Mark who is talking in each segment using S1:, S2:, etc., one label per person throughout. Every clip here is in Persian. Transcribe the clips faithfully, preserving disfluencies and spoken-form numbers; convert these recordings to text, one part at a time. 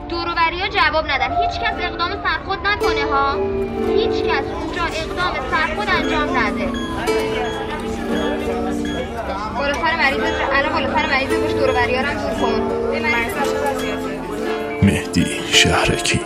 S1: دور و بریا جواب ندن. هیچ کس اقدام سرخود نکنه ها. هیچ کس اونجا اقدام سرخود انجام نده. بالا سر مریض الان بالا سر مریض باش، دور و بریا رو دور کن. به مریض
S2: مهدی شهرکی.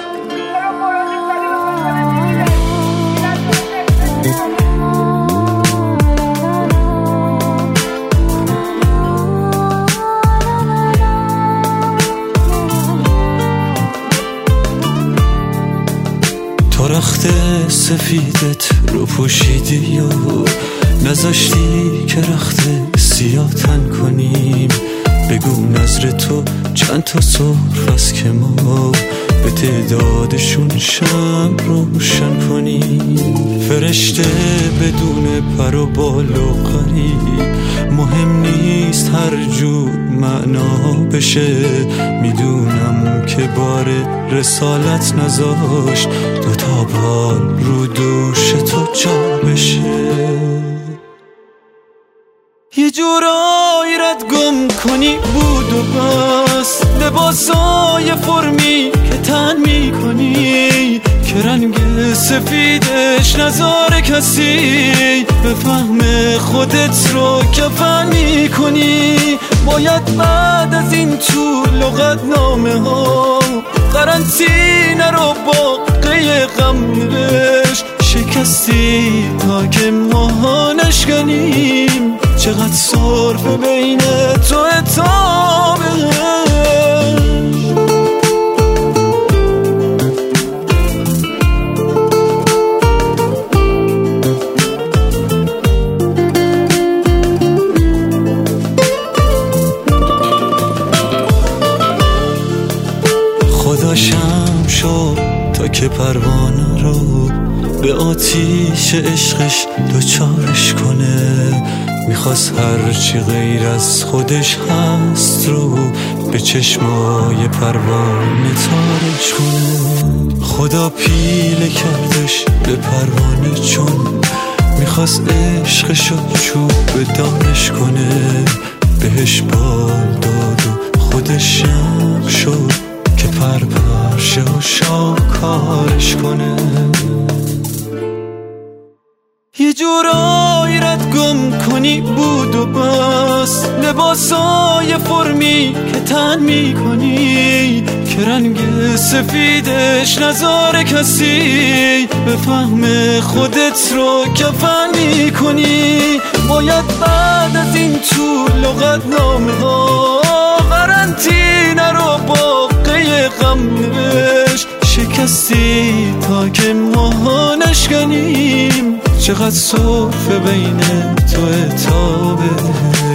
S3: تو رخت سفیدت رو پوشیدی و نذاشتی که رخت سیاه تن کنیم. بگو نظر تو چند تا سرخ است که ما به تعدادشون شم روشن کنیم. فرشته بدون پر و بال و قریب مهم نیست هر جور معنا بشه. میدونم که بار رسالت نذاشت دوتا بال رو دوش تو جا بشه. یه جورایی رد گم کنی بود و بس، لباسای فرمی که تن می کنی که رنگ سفیدش نذاره کسی به فهم خودت رو کفن می کنی. باید بعد از این طول لغت نامه ها قرنطینه رو با قیه غم نوشت. شکستی تا که ما نشکنیم، چقدر صرفه بین تو اتابه. خدا شم شد تا که پروانه رو به آتیش عشقش دوچارش کنه. میخواست هرچی غیر از خودش هست رو به چشمای پروانه تارش کنه. خدا پیله کردش به پروانه چون میخواست عشقشو چوب به دارش کنه. بهش بال داد و خودش شم شد که پر پرشه و شاکارش کنه. یه جورایی رد گم کنی بود و بس، لباسای فرمی که تن می کنی که رنگ سفیدش نذاره کسی به فهم خودت رو کفن می کنی. باید بعد از این طول لغت نامه ها قرنطینه رو با قیه غم نوشت. شکستی تا که ما نشکنیم، چقدر صرفه بین تو اتابه.